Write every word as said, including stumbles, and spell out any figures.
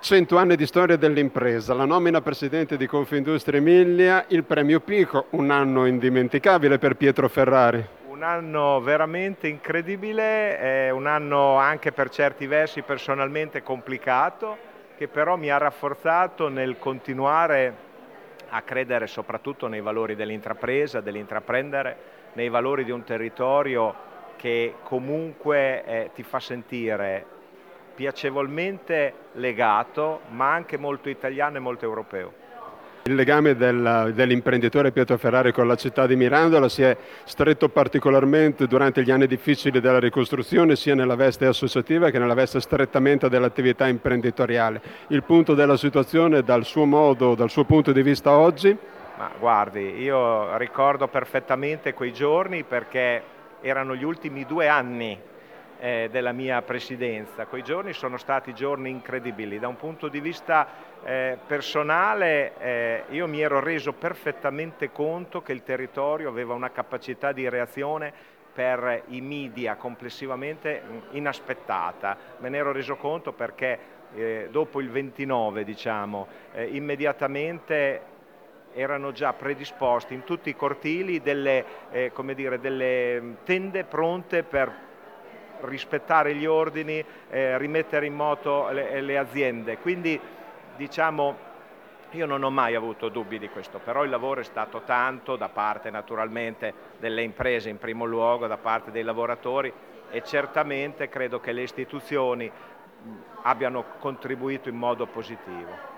cento anni di storia dell'impresa, la nomina presidente di Confindustria Emilia, il premio Pico, un anno indimenticabile per Pietro Ferrari. Un anno veramente incredibile, è un anno anche per certi versi personalmente complicato, che però mi ha rafforzato nel continuare a credere soprattutto nei valori dell'intrapresa, dell'intraprendere, nei valori di un territorio che comunque eh, ti fa sentire piacevolmente legato, ma anche molto italiano e molto europeo. Il legame del, dell'imprenditore Pietro Ferrari con la città di Mirandola si è stretto particolarmente durante gli anni difficili della ricostruzione, sia nella veste associativa che nella veste strettamente dell'attività imprenditoriale. Il punto della situazione dal suo modo, dal suo punto di vista oggi? Ma guardi, io ricordo perfettamente quei giorni perché erano gli ultimi due anni eh, della mia presidenza. Quei giorni sono stati giorni incredibili. Da un punto di vista eh, personale eh, io mi ero reso perfettamente conto che il territorio aveva una capacità di reazione per i media complessivamente inaspettata. Me ne ero reso conto perché eh, dopo il ventinove, diciamo, eh, immediatamente erano già predisposti in tutti i cortili delle, eh, come dire, delle tende pronte per rispettare gli ordini, eh, rimettere in moto le, le aziende. Quindi diciamo io non ho mai avuto dubbi di questo, però il lavoro è stato tanto da parte naturalmente delle imprese in primo luogo, da parte dei lavoratori e certamente credo che le istituzioni abbiano contribuito in modo positivo.